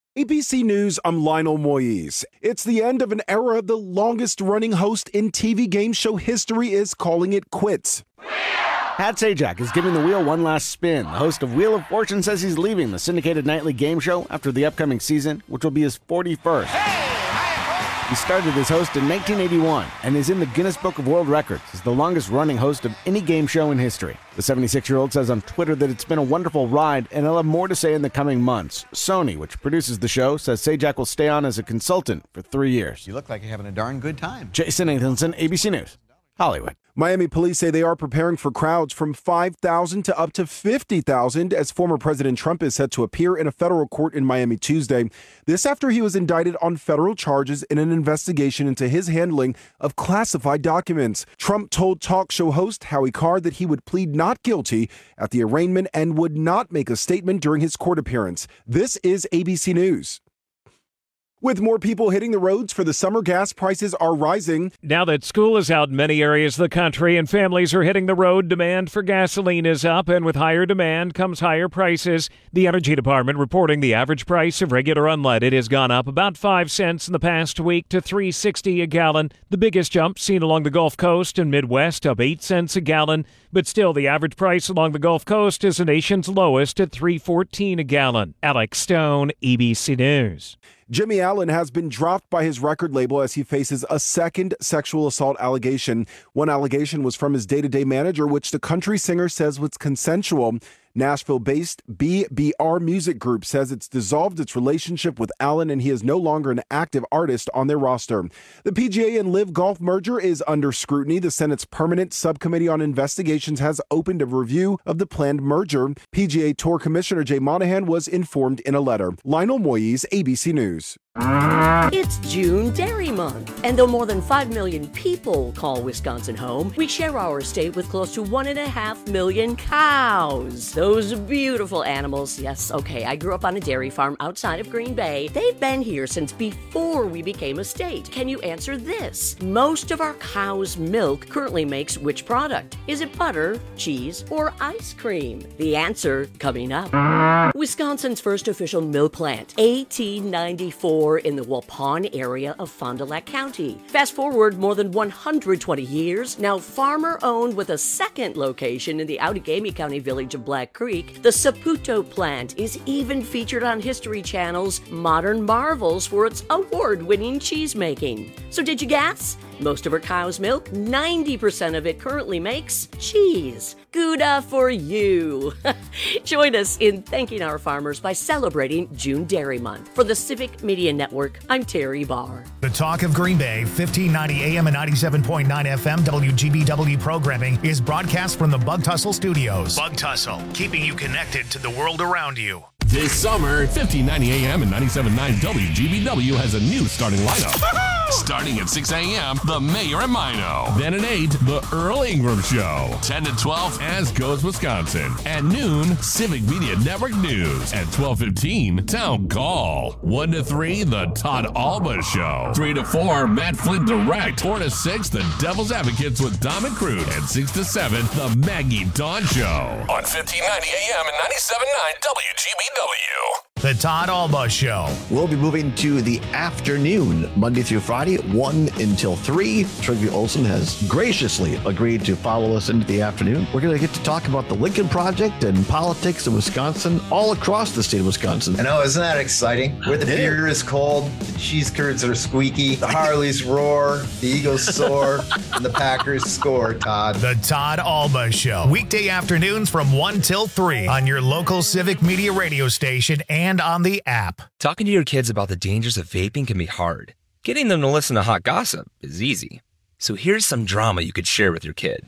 ABC News, I'm Lionel Moyes. It's the end of an era. The longest-running host in TV game show history is calling it quits. Pat Sajak is giving the wheel one last spin. The host of Wheel of Fortune says he's leaving the syndicated nightly game show after the upcoming season, which will be his 41st. He started as host in 1981 and is in the Guinness Book of World Records as the longest-running host of any game show in history. The 76-year-old says on Twitter that it's been a wonderful ride and he'll have more to say in the coming months. Sony, which produces the show, says Sajak will stay on as a consultant for 3 years. You look like you're having a darn good time. Jason Nathanson, ABC News, Hollywood. Miami police say they are preparing for crowds from 5,000 to up to 50,000 as former President Trump is set to appear in a federal court in Miami Tuesday. This after he was indicted on federal charges in an investigation into his handling of classified documents. Trump told talk show host Howie Carr that he would plead not guilty at the arraignment and would not make a statement during his court appearance. This is ABC News. With more people hitting the roads for the summer, gas prices are rising. Now that school is out in many areas of the country and families are hitting the road, demand for gasoline is up, and with higher demand comes higher prices. The Energy Department reporting the average price of regular unleaded has gone up about 5 cents in the past week to $3.60 a gallon. The biggest jump seen along the Gulf Coast and Midwest, up 8 cents a gallon. But still, the average price along the Gulf Coast is the nation's lowest at $3.14 a gallon. Alex Stone, ABC News. Jimmy Allen has been dropped by his record label as he faces a second sexual assault allegation. One allegation was from his day-to-day manager, which the country singer says was consensual. Nashville-based BBR Music Group says it's dissolved its relationship with Allen and he is no longer an active artist on their roster. The PGA and LIV Golf merger is under scrutiny. The Senate's Permanent Subcommittee on Investigations has opened a review of the planned merger. PGA Tour Commissioner Jay Monahan was informed in a letter. Lionel Moyes, ABC News. It's June Dairy Month, and though more than 5 million people call Wisconsin home, we share our state with close to 1.5 million cows. Those beautiful animals. Yes, okay, I grew up on a dairy farm outside of Green Bay. They've been here since before we became a state. Can you answer this? Most of our cow's milk currently makes which product? Is it butter, cheese, or ice cream? The answer coming up. Wisconsin's first official milk plant, AT94 in the Waupun area of Fond du Lac County. Fast forward more than 120 years, now farmer-owned with a second location in the Outagamie County village of Black Creek, the Saputo plant is even featured on History Channel's Modern Marvels for its award-winning cheese making. So did you guess? Most of our cow's milk, 90% of it currently makes cheese. Gouda for you. Join us in thanking our farmers by celebrating June Dairy Month. For the Civic Media Network, I'm Terry Barr. The Talk of Green Bay, 1590 AM and 97.9 FM WGBW programming is broadcast from the Bug Tussle Studios. Bug Tussle, keeping you connected to the world around you. This summer, 1590 AM and 97.9 WGBW has a new starting lineup. Starting at 6 a.m., the Mayor and Mino. Then at 8, the Earl Ingram Show. 10 to 12, As Goes Wisconsin. At noon, Civic Media Network News. At 12:15, Town Call. 1 to 3, the Todd Alba Show. 3 to 4, Matt Flint Direct. 4 to 6, the Devil's Advocates with Dom and Crude. And 6 to 7, the Maggie Dawn Show. On 1590 AM and 97.9 WGBW. The Todd Alba Show. We'll be moving to the afternoon, Monday through Friday, 1 until 3. Trygve Olsen has graciously agreed to follow us into the afternoon. We're going to get to talk about the Lincoln Project and politics in Wisconsin, all across the state of Wisconsin. I know, isn't that exciting? Where the beer is cold, the cheese curds are squeaky, the Harleys roar, the Eagles soar, and the Packers score, Todd. The Todd Alba Show. Weekday afternoons from 1 till 3 on your local Civic Media radio station and on the app. Talking to your kids about the dangers of vaping can be hard. Getting them to listen to hot gossip is easy. So here's some drama you could share with your kid.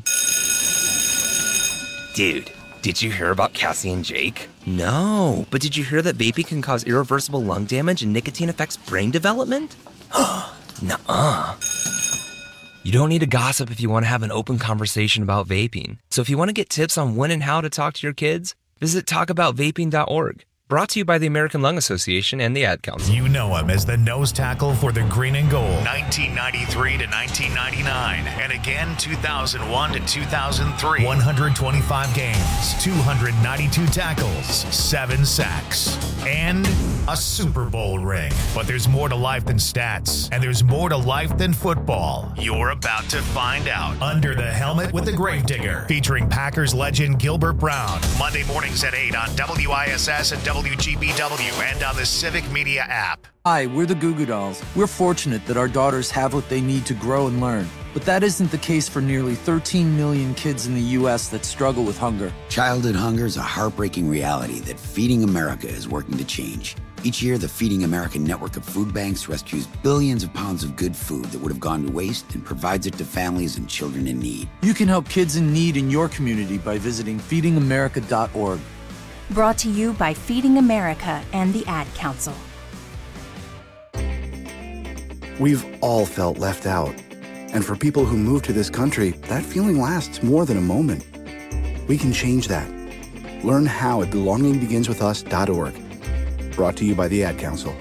Dude, did you hear about Cassie and Jake? No, but did you hear that vaping can cause irreversible lung damage and nicotine affects brain development? Nuh-uh. You don't need to gossip if you want to have an open conversation about vaping. So if you want to get tips on when and how to talk to your kids, visit talkaboutvaping.org. Brought to you by the American Lung Association and the Ad Council. You know him as the nose tackle for the Green and Gold, 1993 to 1999, and again 2001 to 2003. 125 games, 292 tackles, 7 sacks, and a Super Bowl ring. But there's more to life than stats, and there's more to life than football. You're about to find out. Under the Helmet with the Gravedigger, featuring Packers legend Gilbert Brown. Monday mornings at 8 on WISS and WGBW and on the Civic Media app. Hi, we're the Goo Goo Dolls. We're fortunate that our daughters have what they need to grow and learn. But that isn't the case for nearly 13 million kids in the U.S. that struggle with hunger. Childhood hunger is a heartbreaking reality that Feeding America is working to change. Each year, the Feeding America network of food banks rescues billions of pounds of good food that would have gone to waste and provides it to families and children in need. You can help kids in need in your community by visiting feedingamerica.org. Brought to you by Feeding America and the Ad Council. We've all felt left out. And for people who move to this country, that feeling lasts more than a moment. We can change that. Learn how at belongingbeginswithus.org. Brought to you by the Ad Council.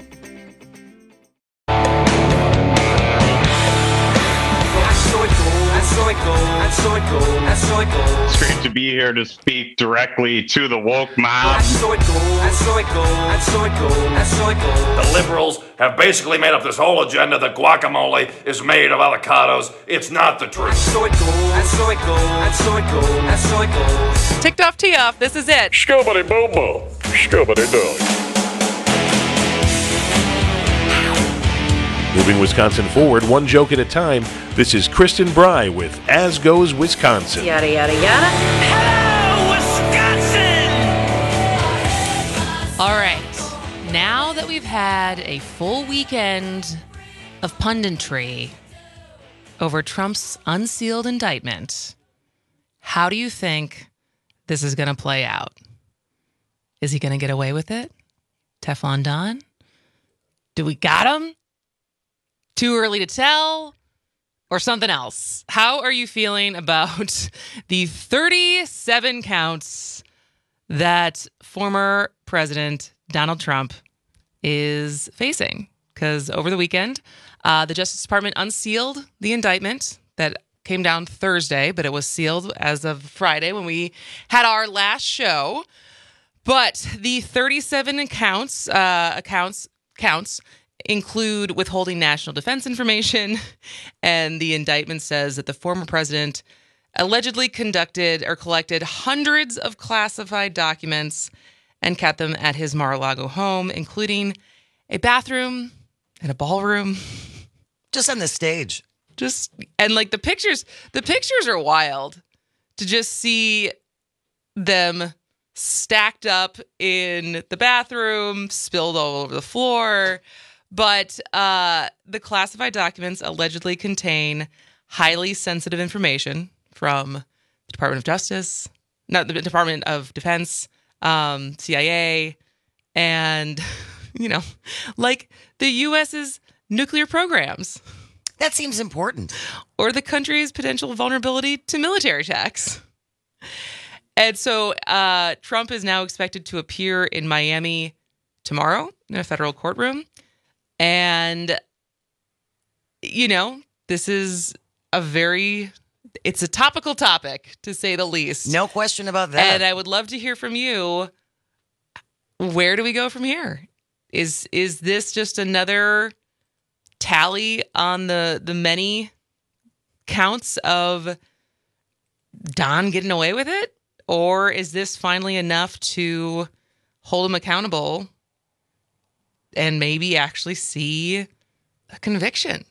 It's great to be here to speak directly to the woke mob. The liberals have basically made up this whole agenda that guacamole is made of avocados. It's not the truth. Ticked off, tee off. This is it. Scobity bobo. Scobity dog. Moving Wisconsin forward, one joke at a time, this is Kristen Bry with As Goes Wisconsin. Yada, yada, yada. Hello, Wisconsin! All right. Now that we've had a full weekend of punditry over Trump's unsealed indictment, how do you think this is going to play out? Is he going to get away with it? Teflon Don? Do we got him? Too early to tell? Or something else? How are you feeling about the 37 counts that former President Donald Trump is facing? Because over the weekend, the Justice Department unsealed the indictment that came down Thursday, but it was sealed as of Friday when we had our last show. But the 37 counts include withholding national defense information, and the indictment says that the former president allegedly conducted or collected hundreds of classified documents and kept them at his Mar-a-Lago home, including a bathroom and a ballroom. Just on the stage. And like the pictures are wild to just see them stacked up in the bathroom, spilled all over the floor. But the classified documents allegedly contain highly sensitive information from the Department of Justice, not the Department of Defense, CIA, and, like the U.S.'s nuclear programs. That seems important. Or the country's potential vulnerability to military attacks. And so Trump is now expected to appear in Miami tomorrow in a federal courtroom. And, this is it's a topical topic, to say the least. No question about that. And I would love to hear from you. Where do we go from here? Is this just another tally on the many counts of Don getting away with it? Or is this finally enough to hold him accountable and maybe actually see a conviction?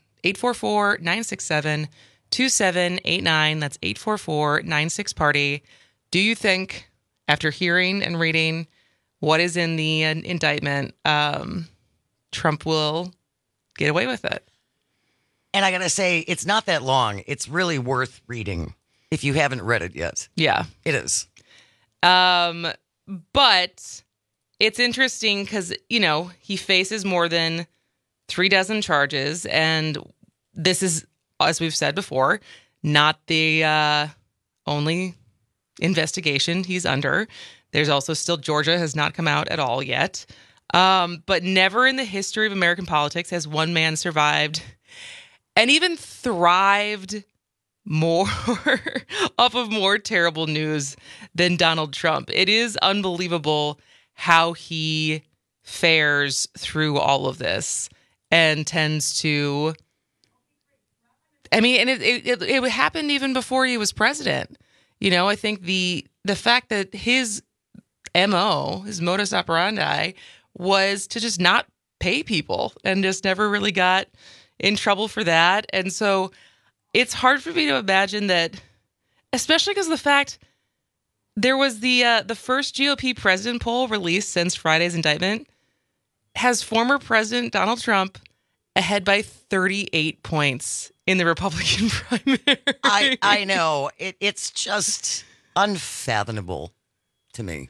844-967-2789. That's 844-96-PARTY. Do you think, after hearing and reading what is in the indictment, Trump will get away with it? And I got to say, it's not that long. It's really worth reading if you haven't read it yet. Yeah. It is. But it's interesting because, he faces more than 36 charges. And this is, as we've said before, not the only investigation he's under. There's also still Georgia has not come out at all yet. But never in the history of American politics has one man survived and even thrived more off of more terrible news than Donald Trump. It is unbelievable how he fares through all of this and tends to, and it happened even before he was president. I think the fact that his MO, his modus operandi, was to just not pay people and just never really got in trouble for that. And so it's hard for me to imagine that, especially because of the fact there was the first GOP president poll released since Friday's indictment has former President Donald Trump ahead by 38 points in the Republican primary. I know. It's just unfathomable to me.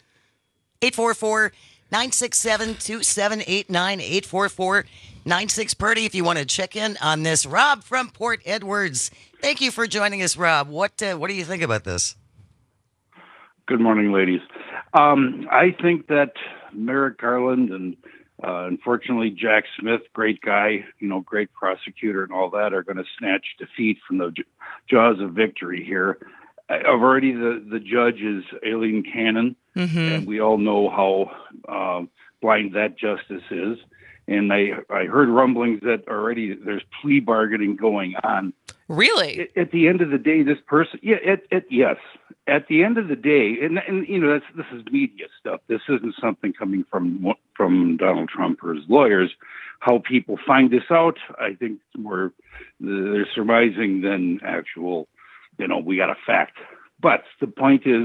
844-967-2789, 844-96-PURDY if you want to check in on this. Rob from Port Edwards. Thank you for joining us, Rob. What do you think about this? Good morning, ladies. I think that Merrick Garland and unfortunately Jack Smith, great guy, great prosecutor and all that, are going to snatch defeat from the jaws of victory here. Already the judge is Aileen Cannon, and we all know how blind that justice is. And I heard rumblings that already there's plea bargaining going on. Really? At the end of the day, this person, yes. At the end of the day, and this is media stuff. This isn't something coming from Donald Trump or his lawyers. How people find this out, I think it's more they're surmising than actual. We got a fact. But the point is,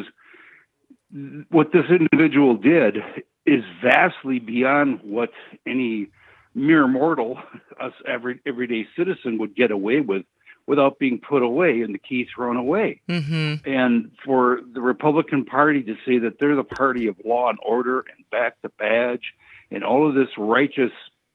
what this individual did is vastly beyond what any mere mortal, us everyday citizen, would get away with without being put away and the key thrown away. Mm-hmm. And for the Republican Party to say that they're the party of law and order and back the badge and all of this righteous,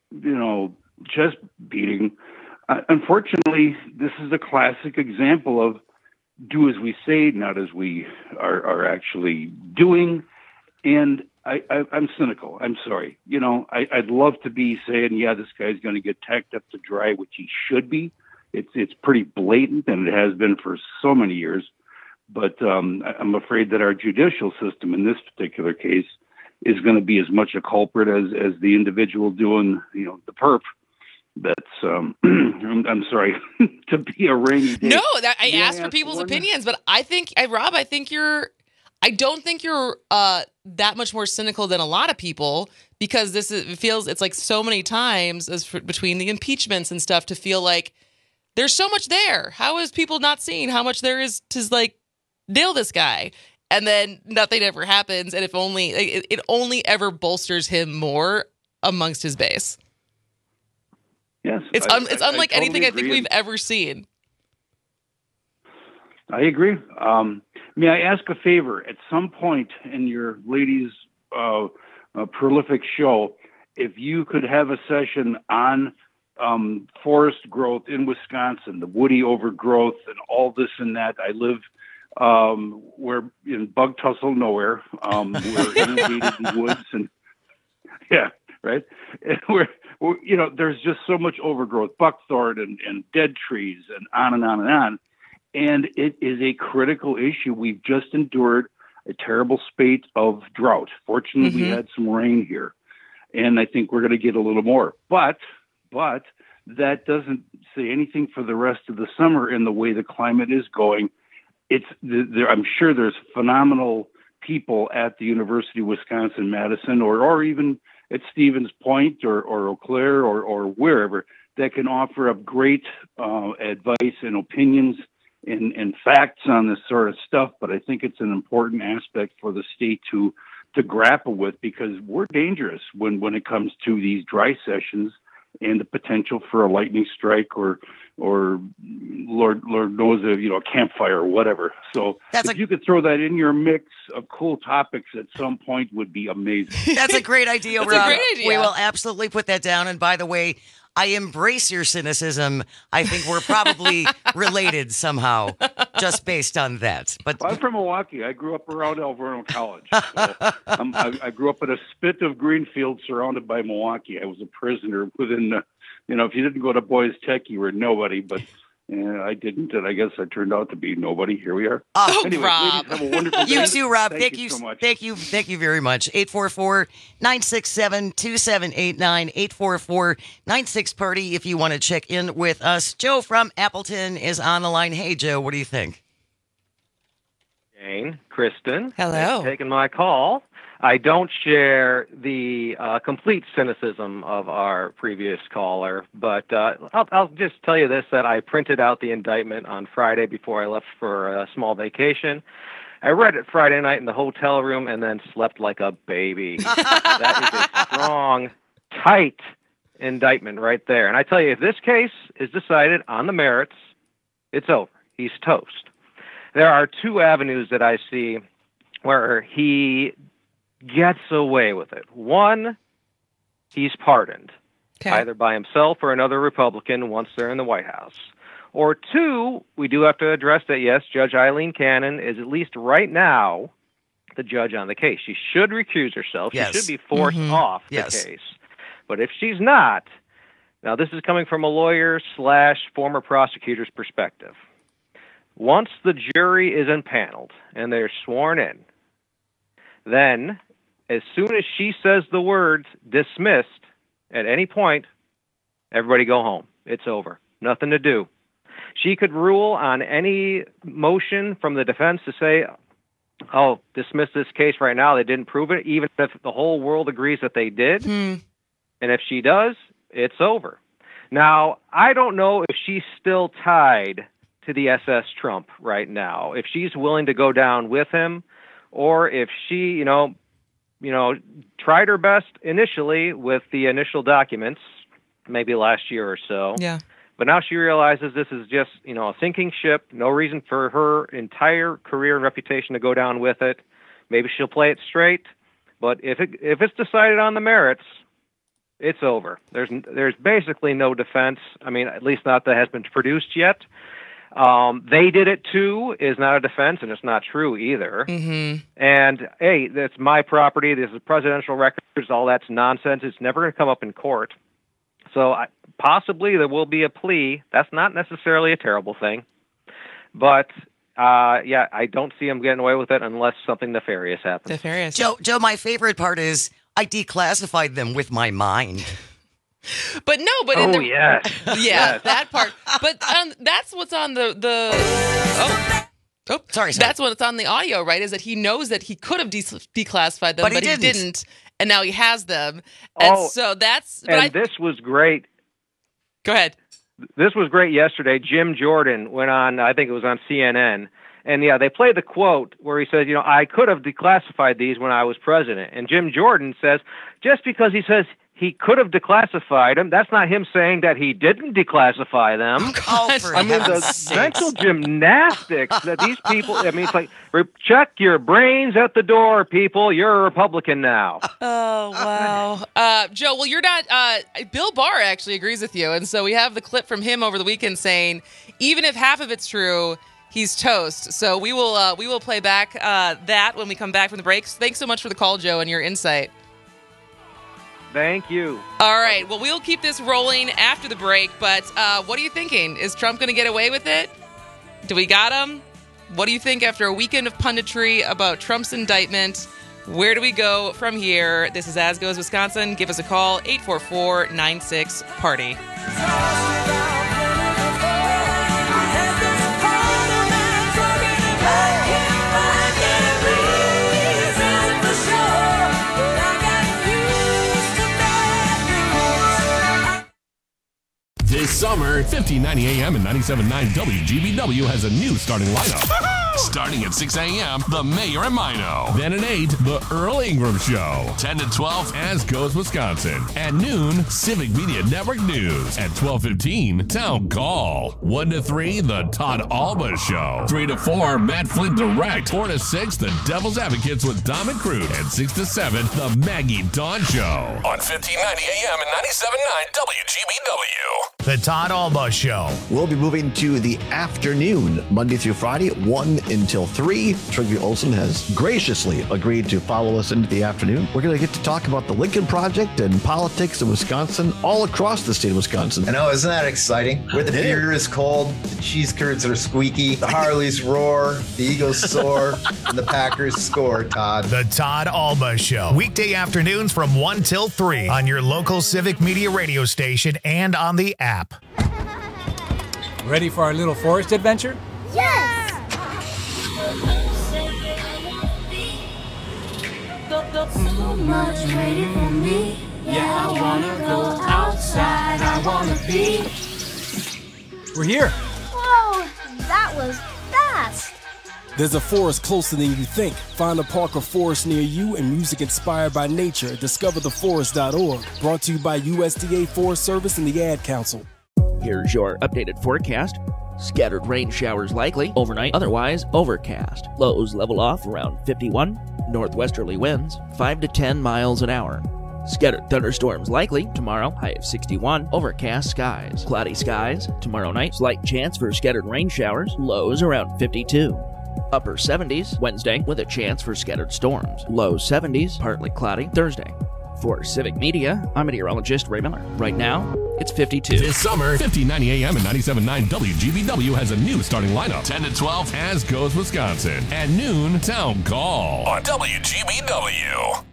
chest beating, unfortunately, this is a classic example of do as we say, not as we are actually doing. And I'm cynical. I'm sorry. I'd love to be saying, yeah, this guy's going to get tacked up to dry, which he should be. It's pretty blatant, and it has been for so many years. But I'm afraid that our judicial system in this particular case is going to be as much a culprit as the individual doing, the perp. That's I'm sorry to be a rainy day. No, I asked for people's opinions, but I think, Rob, I don't think you're that much more cynical than a lot of people, because it's like so many times between the impeachments and stuff to feel like there's so much there. How is people not seeing how much there is to nail this guy? And then nothing ever happens, and it only ever bolsters him more amongst his base. Yes, it's unlike anything I think we've ever seen. I agree. May I ask a favor? At some point in your ladies' prolific show, if you could have a session on forest growth in Wisconsin, the woody overgrowth and all this and that. I live we're in bug tussle nowhere. We're inundated in woods and right. And we're there's just so much overgrowth, buckthorn and dead trees and on and on and on. And it is a critical issue. We've just endured a terrible spate of drought. Fortunately, we had some rain here, and I think we're going to get a little more. But that doesn't say anything for the rest of the summer in the way the climate is going. I'm sure there's phenomenal people at the University of Wisconsin-Madison or even at Stevens Point or Eau Claire or wherever that can offer up great advice and opinions and facts on this sort of stuff. But I think it's an important aspect for the state to grapple with, because we're dangerous when it comes to these dry sessions and the potential for a lightning strike or Lord knows a campfire or whatever. So if you could throw that in your mix of cool topics at some point would be amazing. That's a great idea, Rob. A great idea. We will absolutely put that down. And by the way, I embrace your cynicism. I think we're probably related somehow, just based on that. But I'm from Milwaukee. I grew up around Alverno College. So I grew up in a spit of Greenfield surrounded by Milwaukee. I was a prisoner within the, if you didn't go to Boys Tech, you were nobody, but I didn't, and I guess I turned out to be nobody. Here we are. Oh, anyway, Rob. Ladies, have a wonderful day. You too, Rob. Thank you so much. Thank you very much. 844-967-2789, 844-96-PARTY if you want to check in with us. Joe from Appleton is on the line. Hey, Joe, what do you think? Jane, Kristen. Hello. Thanks for taking my call. I don't share the complete cynicism of our previous caller, but I'll just tell you this, that I printed out the indictment on Friday before I left for a small vacation. I read it Friday night in the hotel room and then slept like a baby. That is a strong, tight indictment right there. And I tell you, if this case is decided on the merits, it's over. He's toast. There are two avenues that I see where he gets away with it. One, he's pardoned, either by himself or another Republican once they're in the White House. Or two, we do have to address that, yes, Judge Eileen Cannon is, at least right now, the judge on the case. She should recuse herself. Yes. She should be forced off the case. But if she's not, now this is coming from a lawyer/former prosecutor's perspective. Once the jury is impaneled and they're sworn in, then as soon as she says the words dismissed at any point, everybody go home. It's over. Nothing to do. She could rule on any motion from the defense to say, oh, dismiss this case right now. They didn't prove it, even if the whole world agrees that they did. And if she does, it's over. Now, I don't know if she's still tied to the SS Trump right now, if she's willing to go down with him, or if she, tried her best initially with the initial documents, maybe last year or so. Yeah. But now she realizes this is just, a sinking ship, no reason for her entire career and reputation to go down with it. Maybe she'll play it straight. But if it's decided on the merits, it's over. There's basically no defense. I mean, at least not that has been produced yet. They did it too is not a defense, and it's not true either. And hey, that's my property. This is presidential records. All that's nonsense. It's never going to come up in court. So possibly there will be a plea. That's not necessarily a terrible thing, but I don't see him getting away with it unless something nefarious happens. Nefarious. Joe, my favorite part is I declassified them with my mind. But no, but yes. That part. But that's what's on the sorry. That's what's on the audio, right? Is that he knows that he could have declassified them, but he didn't, and now he has them. And so that's. This was great. Go ahead. This was great yesterday. Jim Jordan went on. I think it was on CNN. And they played the quote where he says, I could have declassified these when I was president. And Jim Jordan says, just because he says he could have declassified them, that's not him saying that he didn't declassify them. The mental gymnastics that these people, it's like, check your brains at the door, people. You're a Republican now. Oh, wow. Joe, well, you're not, Bill Barr actually agrees with you. And so we have the clip from him over the weekend saying, even if half of it's true, he's toast. So we will play back that when we come back from the breaks. Thanks so much for the call, Joe, and your insight. Thank you. All right. Well, we'll keep this rolling after the break, but what are you thinking? Is Trump going to get away with it? Do we got him? What do you think after a weekend of punditry about Trump's indictment? Where do we go from here? This is As Goes Wisconsin. Give us a call, 844-96-PARTY. This summer, 1590 AM and 97.9 WGBW has a new starting lineup. Starting at 6 a.m., The Mayor and Mino. Then at 8, The Earl Ingram Show. 10 to 12, As Goes Wisconsin. At noon, Civic Media Network News. At 12:15, Town Call. 1 to 3, The Todd Alba Show. 3 to 4, Matt Flint Direct. 4 to 6, The Devil's Advocates with Dom and Crude. And 6 to 7, The Maggie Dawn Show. On 1590 AM and 97.9 WGBW. The Todd Alba Show. We'll be moving to the afternoon, Monday through Friday, 1 until 3. Trygve Olsen has graciously agreed to follow us into the afternoon. We're going to get to talk about the Lincoln Project and politics in Wisconsin, all across the state of Wisconsin. I know, isn't that exciting? Where the beer is cold, the cheese curds are squeaky, the Harleys roar, the Eagles soar, and the Packers score, Todd. The Todd Alba Show. Weekday afternoons from 1 till 3 on your local Civic Media radio station and on the app. Ready for our little forest adventure? Yes! So much waiting for me. Yeah, I wanna go outside. I wanna be. We're here. Whoa, that was fast. There's a forest closer than you think. Find a park or forest near you and music inspired by nature. DiscoverTheForest.org. Brought to you by USDA Forest Service and the Ad Council. Here's your updated forecast. Scattered rain showers likely overnight, otherwise overcast. Lows level off around 51. Northwesterly winds 5 to 10 miles an hour. Scattered thunderstorms likely tomorrow, high of 61. Overcast skies. Cloudy skies tomorrow night. Slight chance for scattered rain showers. Lows around 52. Upper 70s Wednesday with a chance for scattered storms. Low 70s, partly cloudy Thursday. For Civic Media, I'm meteorologist Ray Miller. Right now, it's 52. This summer, 1590 AM and 97.9 WGBW has a new starting lineup. 10 to 12, As Goes Wisconsin. At noon, Town Call. On WGBW.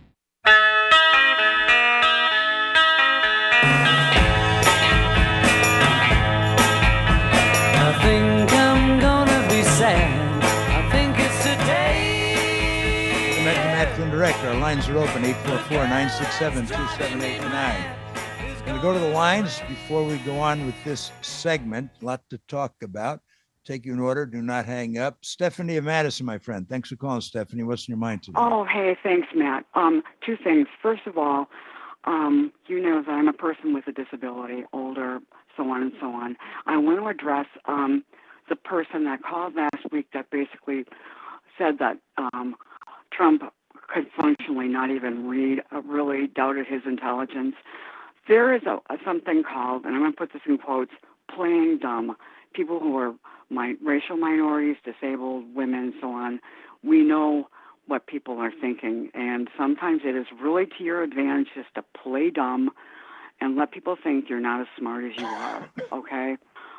I think I'm gonna be sad. I think it's today. Matt Flynn Direct. Our lines are open, 844-967-2789. Going to go to the lines before we go on with this segment. A lot to talk about. Take you in order. Do not hang up. Stephanie of Madison, my friend. Thanks for calling, Stephanie. What's in your mind today? Oh, hey, thanks, Matt. Two things. First of all, you know that I'm a person with a disability, older, so on and so on. I want to address the person that called last week that basically said that Trump could functionally not even read, really doubted his intelligence. There is something called, and I'm going to put this in quotes, playing dumb. People who are racial minorities, disabled, women, so on, we know what people are thinking. And sometimes it is really to your advantage just to play dumb and let people think you're not as smart as you are, okay?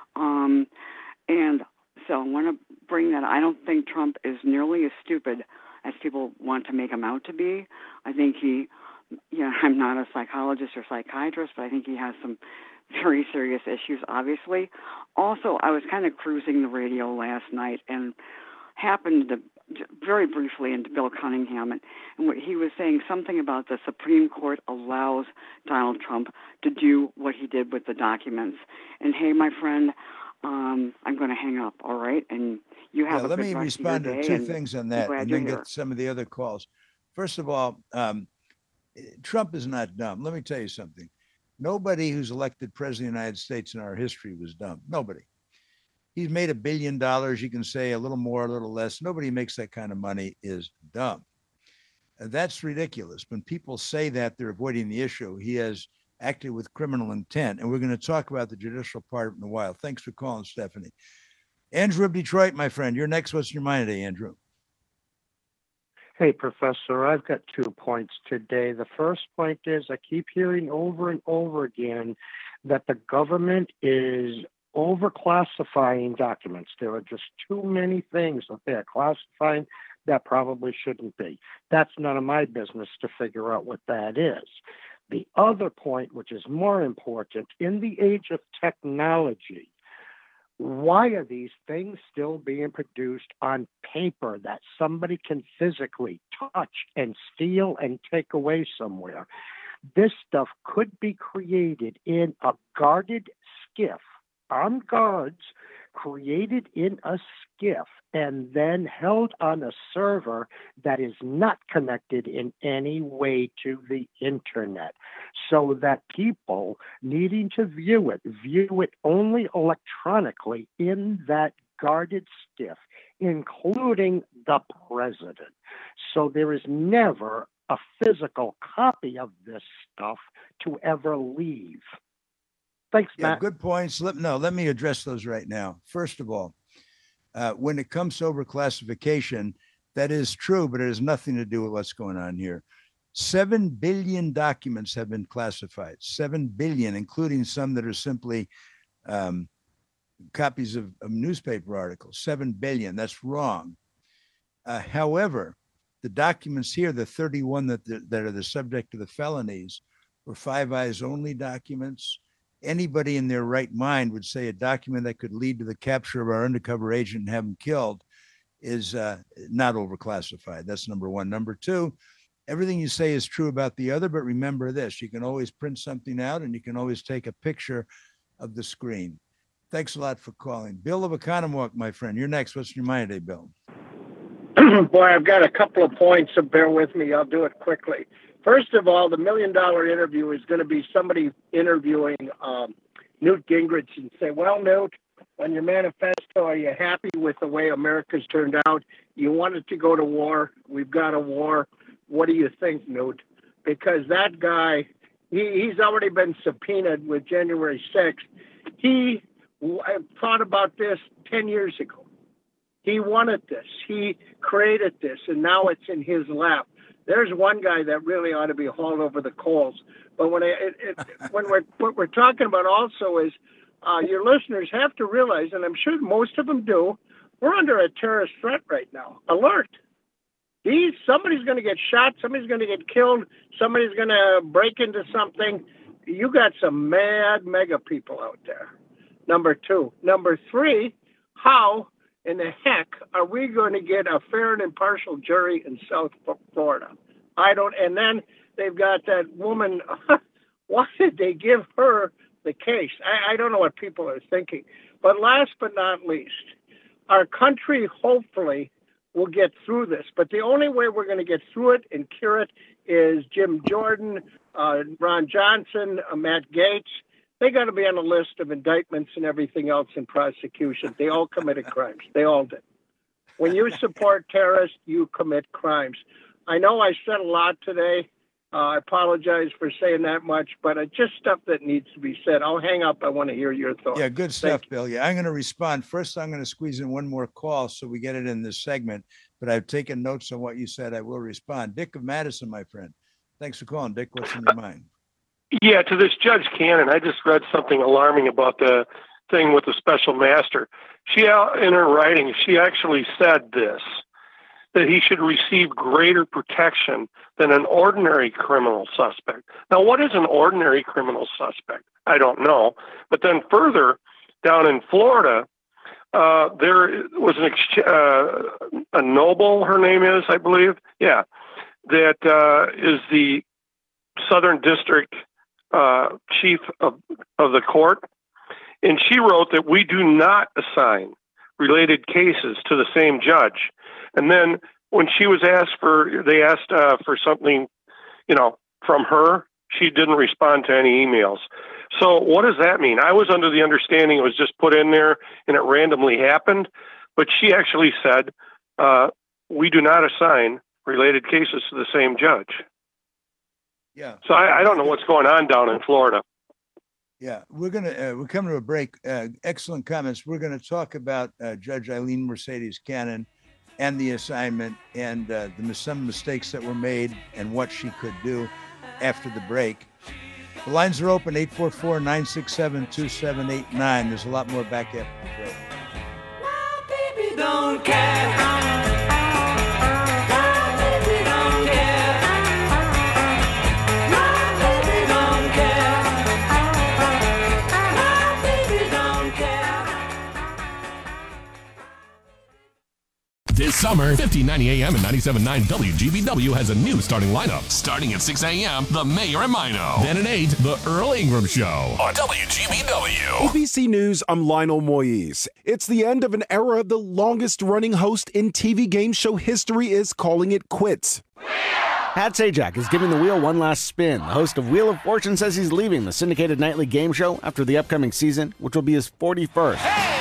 And so I want to bring that. I don't think Trump is nearly as stupid as people want to make him out to be. I think I'm not a psychologist or psychiatrist, but I think he has some very serious issues, obviously. Also, I was kind of cruising the radio last night and happened to very briefly into Bill Cunningham, and he was saying something about the Supreme Court allows Donald Trump to do what he did with the documents. And hey, my friend, I'm going to hang up, all right? And you have let me respond to two things on that and then get some of the other calls. First of all, Trump is not dumb. Let me tell you something. Nobody who's elected president of the United States in our history was dumb. Nobody. He's made $1 billion. You can say a little more, a little less. Nobody who makes that kind of money is dumb. That's ridiculous. When people say that, they're avoiding the issue. He has acted with criminal intent. And we're going to talk about the judicial part in a while. Thanks for calling, Stephanie. Andrew of Detroit, my friend. You're next. What's in your mind today, Andrew? Hey, Professor, I've got 2 points today. The first point is I keep hearing over and over again that the government is overclassifying documents. There are just too many things that they are classifying that probably shouldn't be. That's none of my business to figure out what that is. The other point, which is more important, in the age of technology, why are these things still being produced on paper that somebody can physically touch and steal and take away somewhere? This stuff could be created in a guarded skiff, armed guards created in a SCIF and then held on a server that is not connected in any way to the internet, so that people needing to view it only electronically in that guarded SCIF, including the president. So there is never a physical copy of this stuff to ever leave. Thanks, Yeah, Matt. good points. Let me address those right now. First of all, when it comes to overclassification, that is true, but it has nothing to do with what's going on here. 7 billion documents have been classified, 7 billion, including some that are simply copies of newspaper articles, 7 billion. That's wrong. However, the documents here, the 31 that are the subject of the felonies, were Five Eyes only documents. Anybody in their right mind would say a document that could lead to the capture of our undercover agent and have him killed is not overclassified. That's number one. Number two, everything you say is true about the other, but remember this, you can always print something out and you can always take a picture of the screen. Thanks a lot for calling. Bill of Economowoc, my friend. You're next. What's in your mind today, Bill? Boy, I've got a couple of points, so bear with me. I'll do it quickly. First of all, the $1 million interview is going to be somebody interviewing Newt Gingrich and say, well, Newt, on your manifesto, are you happy with the way America's turned out? You wanted to go to war. We've got a war. What do you think, Newt? Because that guy, he's already been subpoenaed with January 6th. He thought about this 10 years ago. He wanted this. He created this, and now it's in his lap. There's one guy that really ought to be hauled over the coals. But what we're talking about also is your listeners have to realize, and I'm sure most of them do, we're under a terrorist threat right now. Alert. Somebody's going to get shot. Somebody's going to get killed. Somebody's going to break into something. You got some mad mega people out there. Number two. Number three, how in the heck are we going to get a fair and impartial jury in South Florida? And then they've got that woman. Why did they give her the case? I don't know what people are thinking. But last but not least, our country hopefully will get through this. But the only way we're going to get through it and cure it is Jim Jordan, Ron Johnson, Matt Gaetz. They got to be on a list of indictments and everything else in prosecution. They all committed crimes. They all did. When you support terrorists, you commit crimes. I know I said a lot today. I apologize for saying that much, but it's just stuff that needs to be said. I'll hang up. I want to hear your thoughts. Yeah, good stuff, Bill. Yeah, I'm going to respond. First, I'm going to squeeze in one more call so we get it in this segment, but I've taken notes on what you said. I will respond. Dick of Madison, my friend. Thanks for calling, Dick. What's in your mind? Yeah, to this Judge Cannon, I just read something alarming about the thing with the special master. She, in her writing, she actually said this, that he should receive greater protection than an ordinary criminal suspect. Now, what is an ordinary criminal suspect? I don't know. But then further, down in Florida, there was a Noble, her name is, I believe. Yeah, that is the Southern District chief of the court. And she wrote that we do not assign related cases to the same judge. And then when she was they asked for something, from her, she didn't respond to any emails. So what does that mean? I was under the understanding it was just put in there and it randomly happened, but she actually said, we do not assign related cases to the same judge. Yeah. So I don't know what's going on down in Florida. Yeah, we're coming to a break. Excellent comments. We're going to talk about Judge Eileen Mercedes Cannon and the assignment and some mistakes that were made and what she could do after the break. The lines are open, 844-967-2789. There's a lot more back after the break. My baby don't care. This summer, summer, 1590 AM and 97.9 WGBW has a new starting lineup. Starting at 6 a.m., The Mayor and Mino. Then at 8, The Earl Ingram Show on WGBW. ABC News, I'm Lionel Moyes. It's the end of an era. The longest-running host in TV game show history is calling it quits. Pat Sajak is giving the wheel one last spin. The host of Wheel of Fortune says he's leaving the syndicated nightly game show after the upcoming season, which will be his 41st.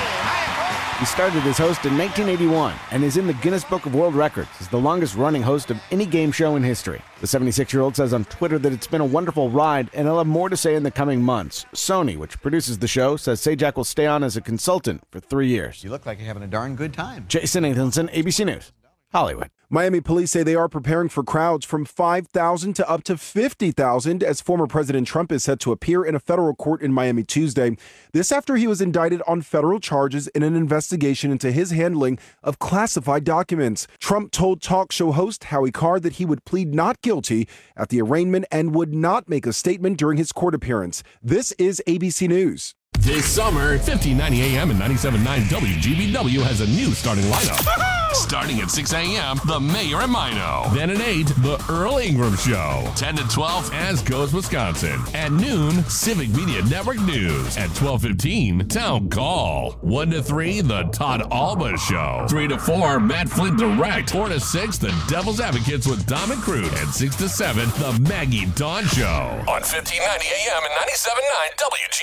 He started as host in 1981 and is in the Guinness Book of World Records as the longest-running host of any game show in history. The 76-year-old says on Twitter that it's been a wonderful ride and he'll have more to say in the coming months. Sony, which produces the show, says Sajak will stay on as a consultant for 3 years. You look like you're having a darn good time. Jason Nathanson, ABC News, Hollywood. Miami police say they are preparing for crowds from 5,000 to up to 50,000 as former President Trump is set to appear in a federal court in Miami Tuesday. This after he was indicted on federal charges in an investigation into his handling of classified documents. Trump told talk show host Howie Carr that he would plead not guilty at the arraignment and would not make a statement during his court appearance. This is ABC News. This summer, 1590 AM and 97.9 WGBW has a new starting lineup. Starting at 6 a.m., The Mayor and Mino. Then at 8, The Earl Ingram Show. 10 to 12, As Goes Wisconsin. At noon, Civic Media Network News. At 12:15, Town Call. 1 to 3, The Todd Alba Show. 3 to 4, Matt Flint Direct. 4 to 6, The Devil's Advocates with Dom and Crude. And 6 to 7, The Maggie Dawn Show. On 1590 AM and 97.9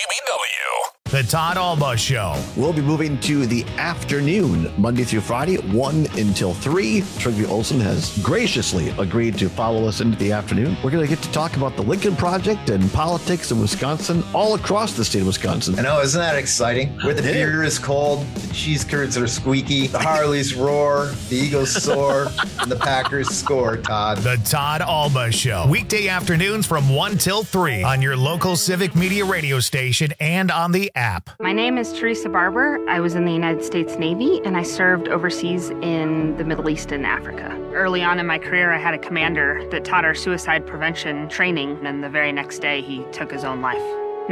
WGBW. The Todd Alba Show. We'll be moving to the afternoon, Monday through Friday, 1 until 3. Trygve Olsen has graciously agreed to follow us into the afternoon. We're going to get to talk about the Lincoln Project and politics in Wisconsin, all across the state of Wisconsin. I know, isn't that exciting? Where the beer is cold, the cheese curds are squeaky, the Harleys roar, the Eagles soar, and the Packers score, Todd. The Todd Alba Show. Weekday afternoons from 1 till 3 on your local Civic Media radio station and on the app. My name is Teresa Barber. I was in the United States Navy and I served overseas in the Middle East and Africa. Early on in my career, I had a commander that taught our suicide prevention training, and the very next day he took his own life.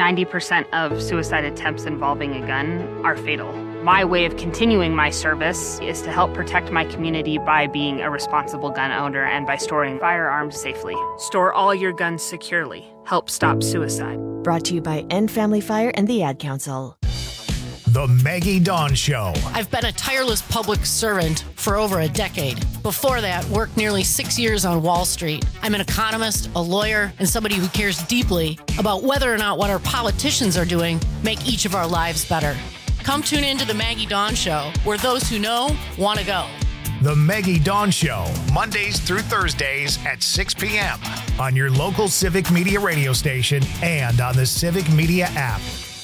90% of suicide attempts involving a gun are fatal. My way of continuing my service is to help protect my community by being a responsible gun owner and by storing firearms safely. Store all your guns securely. Help stop suicide. Brought to you by End Family Fire and the Ad Council. The Maggie Dawn Show. I've been a tireless public servant for over a decade. Before that, worked nearly 6 years on Wall Street. I'm an economist, a lawyer, and somebody who cares deeply about whether or not what our politicians are doing make each of our lives better. Come tune in to the Maggie Dawn Show, where those who know want to go. The Maggie Dawn Show, Mondays through Thursdays at 6 p.m. on your local Civic Media radio station and on the Civic Media app.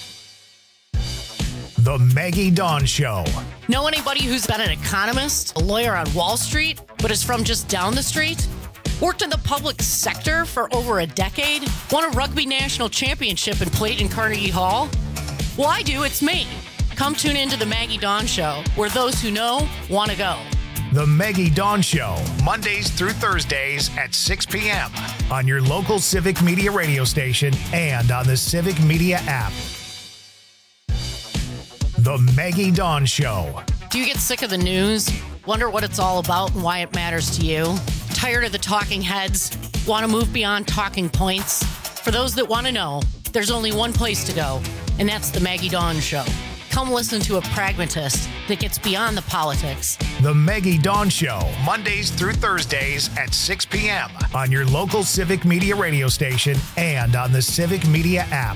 The Maggie Dawn Show. Know anybody who's been an economist, a lawyer on Wall Street, but is from just down the street? Worked in the public sector for over a decade? Won a rugby national championship and played in Carnegie Hall? Well, I do. It's me. Come tune in to the Maggie Dawn Show, where those who know want to go. The Maggie Dawn Show, Mondays through Thursdays at 6 p.m. on your local Civic Media radio station and on the Civic Media app. The Maggie Dawn Show. Do you get sick of the news? Wonder what it's all about and why it matters to you? Tired of the talking heads? Want to move beyond talking points? For those that want to know, there's only one place to go, and that's the Maggie Dawn Show. Come listen to a pragmatist that gets beyond the politics. The Maggie Dawn Show, Mondays through Thursdays at 6 p.m. on your local Civic Media radio station and on the Civic Media app.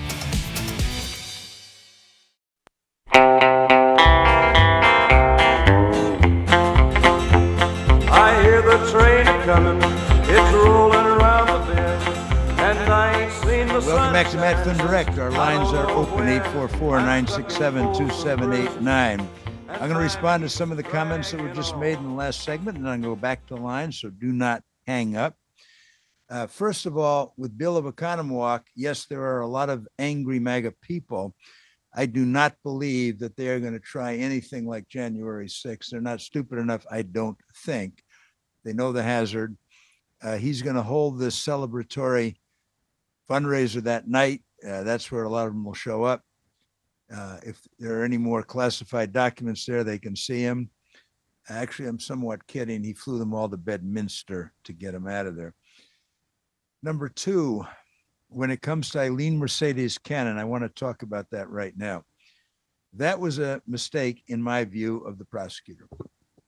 I hear the train a-comin', it's rolling around the bend, and I ain't seen the sun. Welcome back to Matt Flynn Direct. Our lines are open, 844-967-2789. I'm going to respond to some of the comments that were just made in the last segment, and then I'm going to go back to the line, so do not hang up. First of all, with Bill of Oconomowoc, yes, there are a lot of angry MAGA people. I do not believe that they are going to try anything like January 6th. They're not stupid enough, I don't think. They know the hazard. He's going to hold this celebratory fundraiser that night. That's where a lot of them will show up. If there are any more classified documents there, they can see him. Actually, I'm somewhat kidding. He flew them all to Bedminster to get them out of there. Number two, when it comes to Eileen Mercedes Cannon, I want to talk about that right now. That was a mistake, in my view, of the prosecutor. The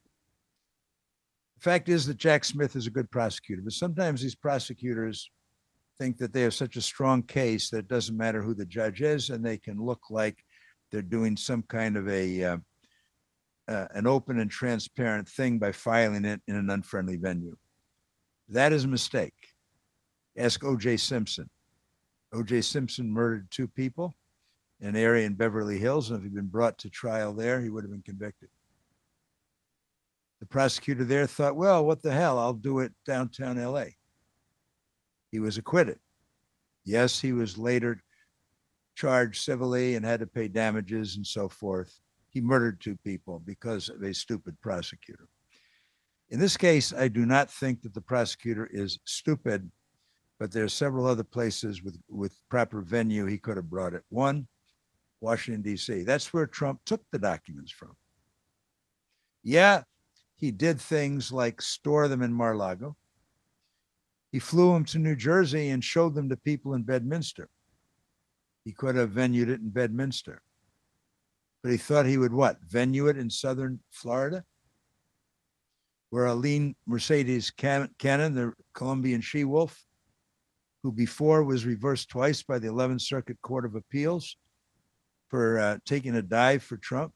fact is that Jack Smith is a good prosecutor, but sometimes these prosecutors think that they have such a strong case that it doesn't matter who the judge is, and they can look like they're doing some kind of an open and transparent thing by filing it in an unfriendly venue. That is a mistake. Ask O.J. Simpson. O.J. Simpson murdered 2 people in an area in Beverly Hills, and if he'd been brought to trial there, he would have been convicted. The prosecutor there thought, well, what the hell, I'll do it downtown LA. He was acquitted. Yes, he was later charged civilly and had to pay damages and so forth. He murdered 2 people because of a stupid prosecutor. In this case, I do not think that the prosecutor is stupid, but there are several other places with proper venue he could have brought it. One, Washington, D.C. That's where Trump took the documents from. Yeah, he did things like store them in Mar-a-Lago. He flew them to New Jersey and showed them to people in Bedminster. He could have venued it in Bedminster. But he thought he would what? Venue it in southern Florida? Where Eileen Mercedes Cannon, the Colombian she-wolf, who before was reversed twice by the 11th Circuit Court of Appeals for taking a dive for Trump.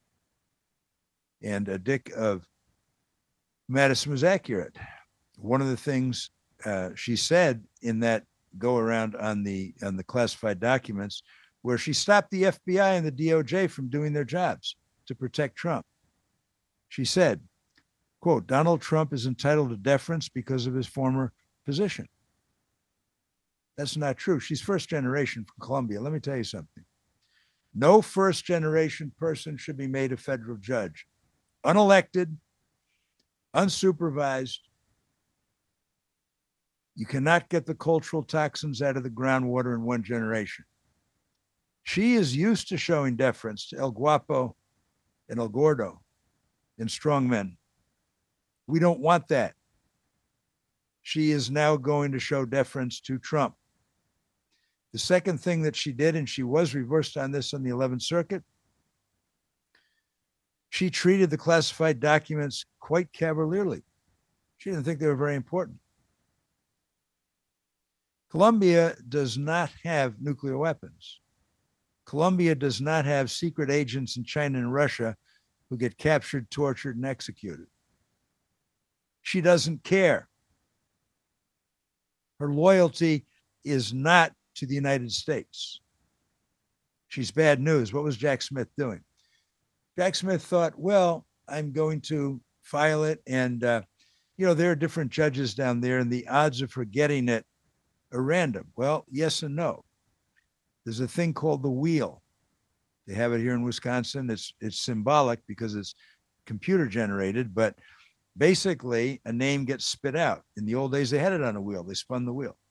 And Dick of Madison was accurate. One of the things she said in that go around on the classified documents, where she stopped the FBI and the DOJ from doing their jobs to protect Trump. She said, quote, Donald Trump is entitled to deference because of his former position. That's not true. She's first generation from Colombia. Let me tell you something. No first generation person should be made a federal judge. Unelected, unsupervised. You cannot get the cultural toxins out of the groundwater in one generation. She is used to showing deference to El Guapo and El Gordo and strong men. We don't want that. She is now going to show deference to Trump. The second thing that she did, and she was reversed on this on the 11th Circuit, she treated the classified documents quite cavalierly. She didn't think they were very important. Colombia does not have nuclear weapons. Colombia does not have secret agents in China and Russia who get captured, tortured, and executed. She doesn't care. Her loyalty is not to the United States. She's bad news. What was Jack Smith doing? Jack Smith thought, well, I'm going to file it. And, there are different judges down there, and the odds of her getting it are random. Well, yes and no. There's a thing called the wheel. They have it here in Wisconsin. It's symbolic because it's computer generated, but basically a name gets spit out. In the old days, they had it on a wheel. They spun the wheel.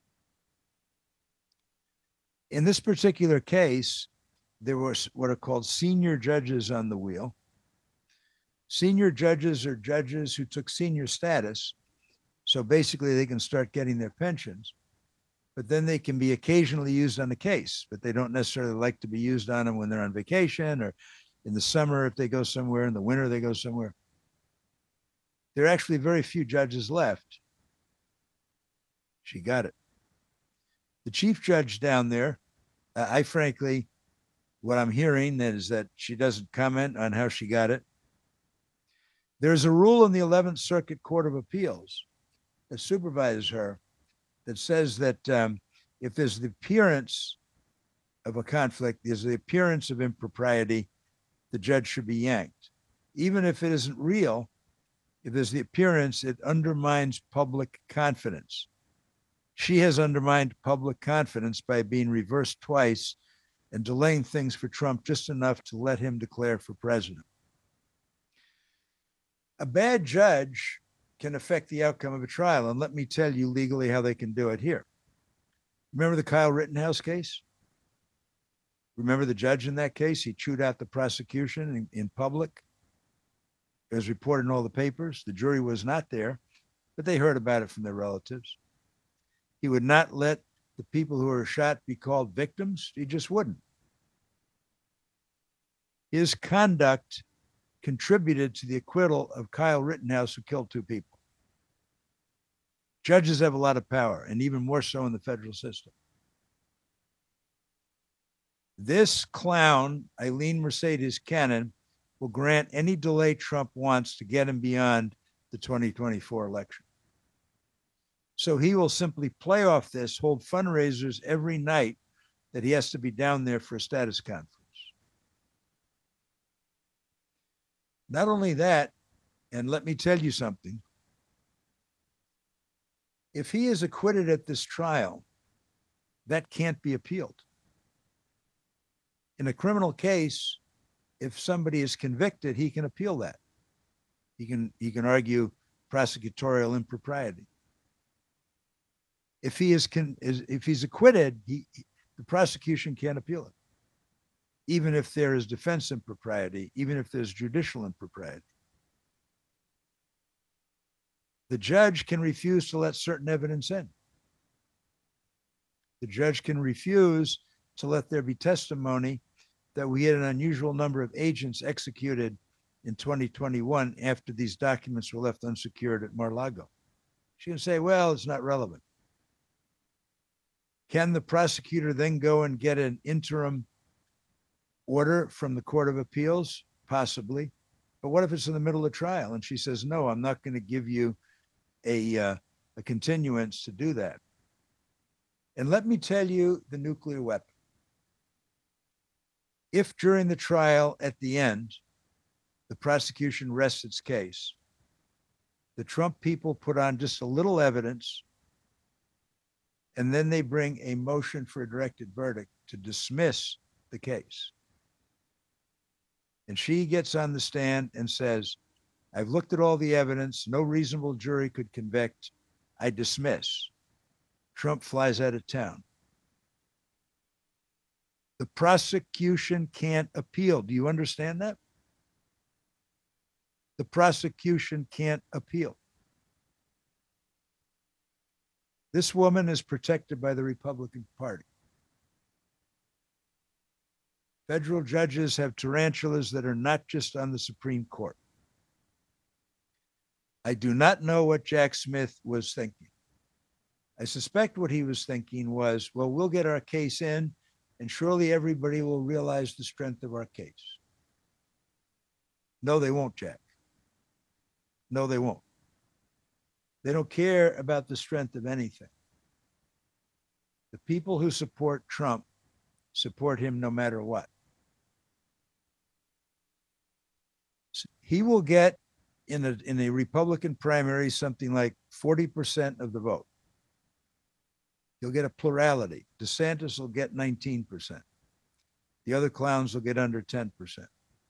In this particular case, there was what are called senior judges on the wheel. Senior judges are judges who took senior status. So basically they can start getting their pensions, but then they can be occasionally used on a case, but they don't necessarily like to be used on them when they're on vacation or in the summer if they go somewhere, in the winter they go somewhere. There are actually very few judges left. She got it. The chief judge down there, I frankly, what I'm hearing is that she doesn't comment on how she got it. There's a rule in the 11th Circuit Court of Appeals that supervises her that says that if there's the appearance of a conflict, there's the appearance of impropriety, the judge should be yanked. Even if it isn't real, if there's the appearance, it undermines public confidence. She has undermined public confidence by being reversed twice and delaying things for Trump just enough to let him declare for president. A bad judge can affect the outcome of a trial, and let me tell you legally how they can do it here. Remember the Kyle Rittenhouse case? Remember the judge in that case? He chewed out the prosecution in public. as reported in all the papers. The jury was not there, but they heard about it from their relatives. He would not let the people who were shot be called victims. He just wouldn't. His conduct contributed to the acquittal of Kyle Rittenhouse, who killed 2 people. Judges have a lot of power, and even more so in the federal system. This clown, Eileen Mercedes Cannon, will grant any delay Trump wants to get him beyond the 2024 election. So he will simply play off this, hold fundraisers every night that he has to be down there for a status conference. Not only that, and let me tell you something, if he is acquitted at this trial, that can't be appealed. In a criminal case, if somebody is convicted, he can appeal that. He can argue prosecutorial impropriety. If he's acquitted, the prosecution can't appeal it, even if there is defense impropriety, even if there's judicial impropriety. The judge can refuse to let certain evidence in. The judge can refuse to let there be testimony that we had an unusual number of agents executed in 2021 after these documents were left unsecured at Mar-a-Lago. She can say, well, it's not relevant. Can the prosecutor then go and get an interim order from the Court of Appeals? Possibly. But what if it's in the middle of trial and she says, no, I'm not going to give you a continuance to do that? And let me tell you the nuclear weapon. If during the trial at the end, the prosecution rests its case, the Trump people put on just a little evidence, and then they bring a motion for a directed verdict to dismiss the case. And she gets on the stand and says, I've looked at all the evidence. No reasonable jury could convict. I dismiss. Trump flies out of town. The prosecution can't appeal. Do you understand that? The prosecution can't appeal. This woman is protected by the Republican Party. Federal judges have tarantulas that are not just on the Supreme Court. I do not know what Jack Smith was thinking. I suspect what he was thinking was, well, we'll get our case in, and surely everybody will realize the strength of our case. No, they won't, Jack. No, they won't. They don't care about the strength of anything. The people who support Trump support him no matter what. He will get in a Republican primary something like 40% of the vote. He'll get a plurality. DeSantis will get 19%. The other clowns will get under 10%. The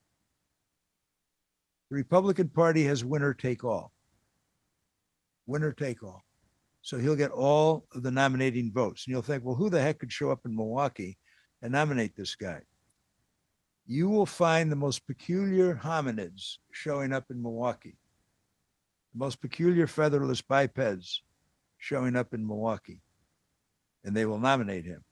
Republican Party has winner take all. Winner take all. So he'll get all of the nominating votes. And you'll think, well, who the heck could show up in Milwaukee and nominate this guy? You will find the most peculiar hominids showing up in Milwaukee, the most peculiar featherless bipeds showing up in Milwaukee, and they will nominate him.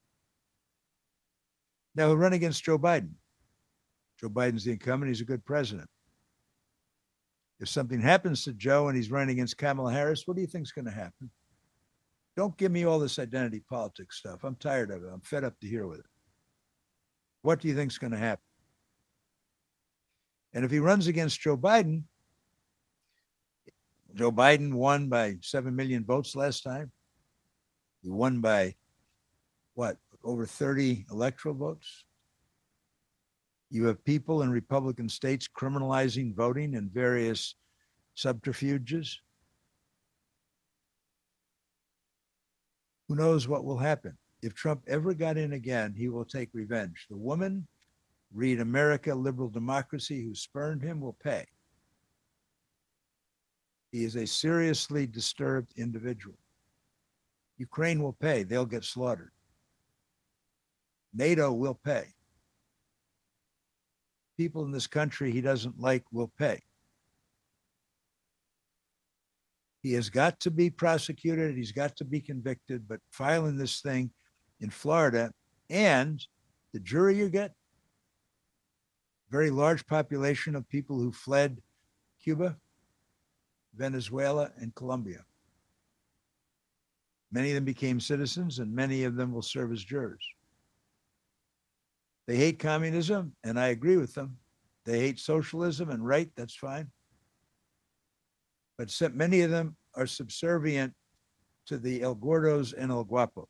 Now he'll run against Joe Biden. Joe Biden's the incumbent. He's a good president. If something happens to Joe and he's running against Kamala Harris, what do you think is going to happen? Don't give me all this identity politics stuff. I'm tired of it. I'm fed up to here with it. What do you think is going to happen? And if he runs against Joe Biden won by 7 million votes last time. He won by, what, over 30 electoral votes? You have people in Republican states criminalizing voting in various subterfuges. Who knows what will happen? If Trump ever got in again, he will take revenge. The woman, read America, Liberal Democracy, who spurned him will pay. He is a seriously disturbed individual. Ukraine will pay. They'll get slaughtered. NATO will pay. People in this country he doesn't like will pay. He has got to be prosecuted. He's got to be convicted. But filing this thing in Florida, and the jury you get, very large population of people who fled Cuba, Venezuela, and Colombia. Many of them became citizens, and many of them will serve as jurors. They hate communism, and I agree with them. They hate socialism, and right, that's fine. But many of them are subservient to the El Gordos and El Guapos.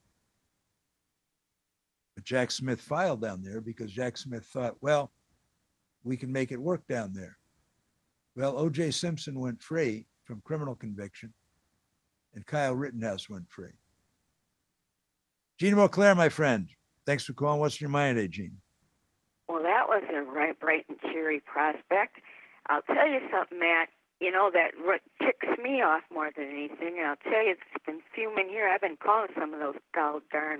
But Jack Smith filed down there because Jack Smith thought, well, we can make it work down there. Well, O.J. Simpson went free from criminal conviction, and Kyle Rittenhouse went free. Gene Beauclair, my friend, thanks for calling. What's in your mind today, Gene? Well, that was a bright and cheery prospect. I'll tell you something, Matt. You know, that ticks me off more than anything. And I'll tell you, it's been fuming here. I've been calling some of those darn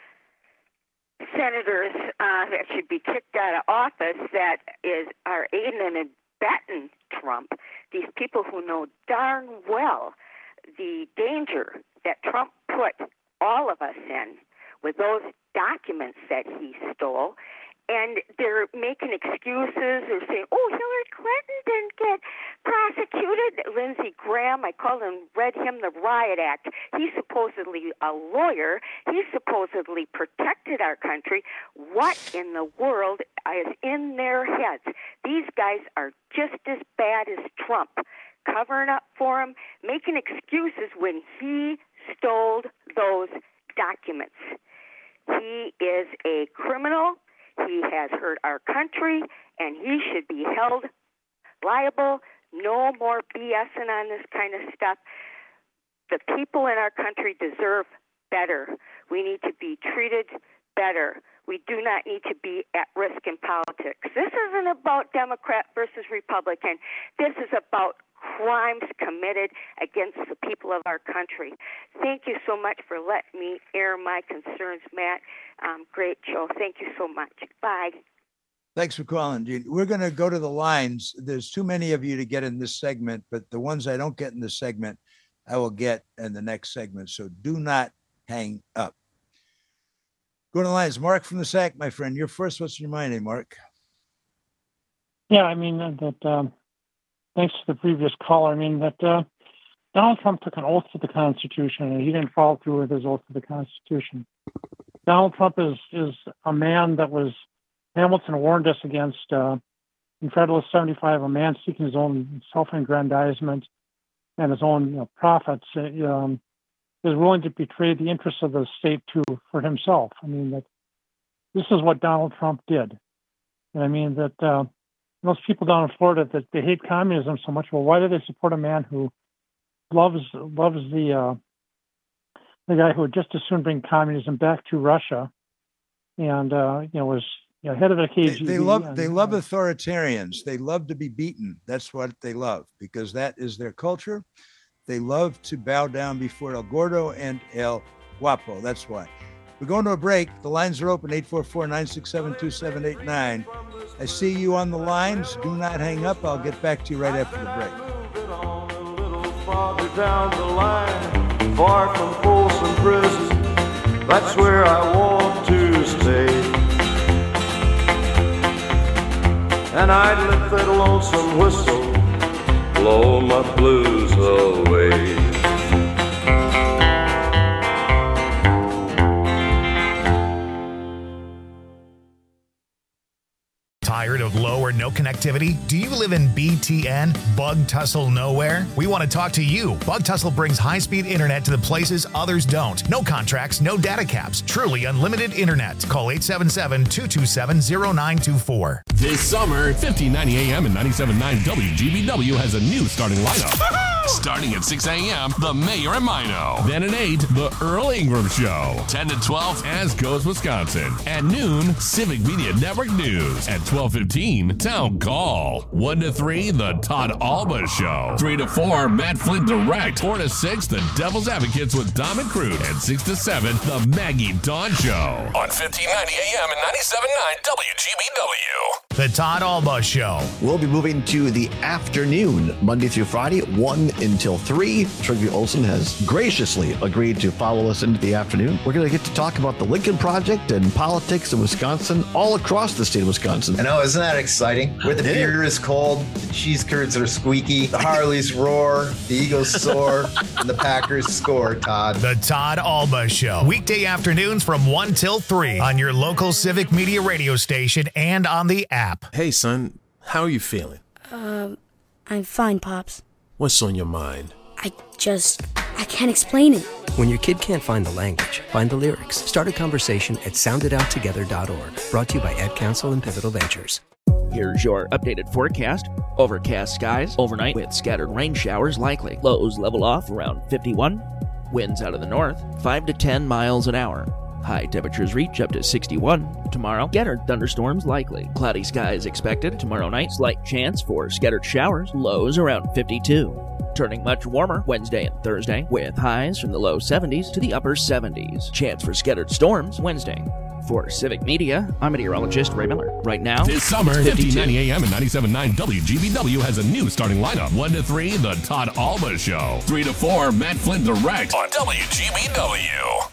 senators that should be kicked out of office that are aiding and abetting Trump. These people who know darn well the danger that Trump put all of us in with those documents that he stole. And they're making excuses. They're saying, oh, Hillary Clinton didn't get prosecuted. Lindsey Graham, I read him the Riot Act. He's supposedly a lawyer. He supposedly protected our country. What in the world is in their heads? These guys are just as bad as Trump, covering up for him, making excuses when he stole those documents. He is a criminal. He has hurt our country, and he should be held liable. No more BSing on this kind of stuff. The people in our country deserve better. We need to be treated better. We do not need to be at risk in politics. This isn't about Democrat versus Republican. This is about crimes committed against the people of our country. Thank you so much for letting me air my concerns, Matt. Great show. Thank you so much. Bye. Thanks for calling, Gene. We're going to go to the lines. There's too many of you to get in this segment, but the ones I don't get in this segment, I will get in the next segment. So do not hang up. Go to the lines. Mark from the SAC, my friend. You're first. What's in your mind, Mark? Yeah, I mean, thanks to the previous caller. I mean, Donald Trump took an oath to the Constitution, and he didn't follow through with his oath to the Constitution. Donald Trump is a man that was, Hamilton warned us against, in Federalist 75, a man seeking his own self-aggrandizement and his own profits, is willing to betray the interests of the state for himself. I mean, that this is what Donald Trump did. And I mean, that those people down in Florida that they hate communism so much, well, why do they support a man who loves the guy who would just as soon bring communism back to Russia, and was head of the KGB? They love authoritarians. They love to be beaten. That's what they love, because that is their culture. They love to bow down before El Gordo and El Guapo. That's why. We're going to a break. The lines are open, 844-967-2789. I see you on the lines. Do not hang up. I'll get back to you right after the break. Farther down the line, far from Folsom Prison, that's where I want to stay. And I'd let that lonesome whistle blow my blues away. Tired of low or no connectivity? Do you live in BTN, Bug Tussle Nowhere? We want to talk to you. Bug Tussle brings high-speed internet to the places others don't. No contracts, no data caps. Truly unlimited internet. Call 877-227-0924. This summer, 1590 AM and 97.9 WGBW has a new starting lineup. Starting at 6 a.m., The Mayor and Mino. Then at 8, The Earl Ingram Show. 10 to 12, As Goes Wisconsin. At noon, Civic Media Network News. At 12:15, Town Call. 1 to 3, The Todd Alba Show. 3 to 4, Matt Flint Direct. 4 to 6, The Devil's Advocates with Dom and Crude. And 6 to 7, The Maggie Dawn Show. On 1590 AM and 97.9 WGBW. The Todd Alba Show. We'll be moving to the afternoon, Monday through Friday, 1 until 3. Trigger Olson has graciously agreed to follow us into the afternoon. We're going to get to talk about the Lincoln Project and politics in Wisconsin, all across the state of Wisconsin. I know, isn't that exciting? Where the beer is cold, the cheese curds are squeaky, the Harleys roar, the Eagles soar, and the Packers score, Todd. The Todd Alba Show. Weekday afternoons from 1 till 3 on your local Civic Media radio station and on the app. Hey, son, how are you feeling? I'm fine, Pops. What's on your mind? I can't explain it. When your kid can't find the language, find the lyrics. Start a conversation at sounditouttogether.org. Brought to you by Ad Council and Pivotal Ventures. Here's your updated forecast. Overcast skies overnight with scattered rain showers likely. Lows level off around 51. Winds out of the north 5 to 10 miles an hour. High temperatures reach up to 61. Tomorrow, scattered thunderstorms likely. Cloudy skies expected. Tomorrow night, slight chance for scattered showers. Lows around 52. Turning much warmer Wednesday and Thursday with highs from the low 70s to the upper 70s. Chance for scattered storms Wednesday. For Civic Media, I'm meteorologist Ray Miller. Right now, this summer, 1590 AM and 97.9 WGBW has a new starting lineup. 1 to 3, The Todd Alba Show. 3 to 4, Matt Flynn Direct on WGBW.